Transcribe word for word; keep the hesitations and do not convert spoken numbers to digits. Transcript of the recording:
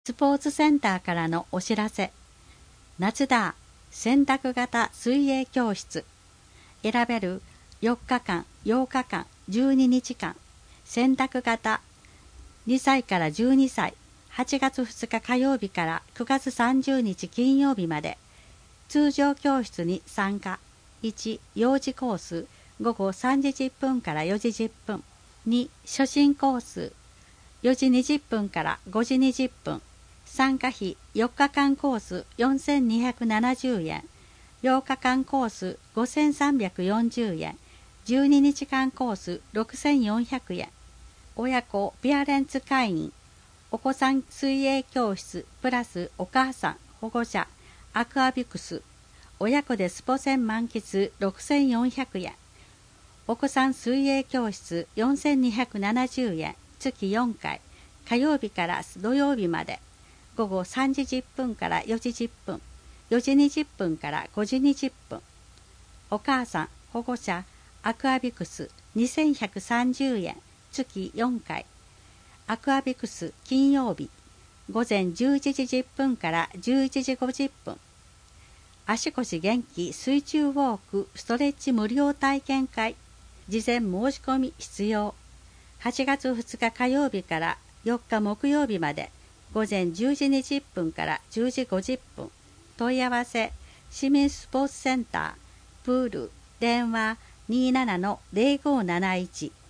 スポーツセンターからのお知らせ。夏だ選択型水泳教室。選べるよっかかん、ようかかん、じゅうににちかん。選択型にさいからじゅうにさい、はちがつふつか火曜日からくがつさんじゅうにち金曜日まで。通常教室に参加。いち、幼児コース、ごごさんじじゅっぷんからよじじゅっぷん。に、初心コース、よじにじゅっぷんからごじにじゅっぷん。参加費よっかかんコースよんせんにひゃくななじゅうえん、ようかかんコースごせんさんびゃくよんじゅうえん、じゅうににちかんコースろくせんよんひゃくえん。親子ピアレンツ会員、お子さん水泳教室プラスお母さん保護者アクアビクス、親子でスポセン満喫ろくせんよんひゃくえん。お子さん水泳教室よんせんにひゃくななじゅうえん、月よんかい、火曜日から土曜日まで。ごごさんじじゅっぷんからよじじゅっぷん、よじにじゅっぷんからごじにじゅっぷん。お母さん保護者アクアビクスにせんひゃくさんじゅうえん、月よんかい。アクアビクス金曜日、ごぜんじゅういちじじゅっぷんからじゅういちじごじゅっぷん。足腰元気水中ウォークストレッチ無料体験会。事前申し込み必要。はちがつふつか火曜日からよっか木曜日まで。ごぜんじゅうじにじゅっぷんからじゅうじごじゅっぷん。問い合わせ市民スポーツセンタープール電話 にじゅうななのぜろごなないち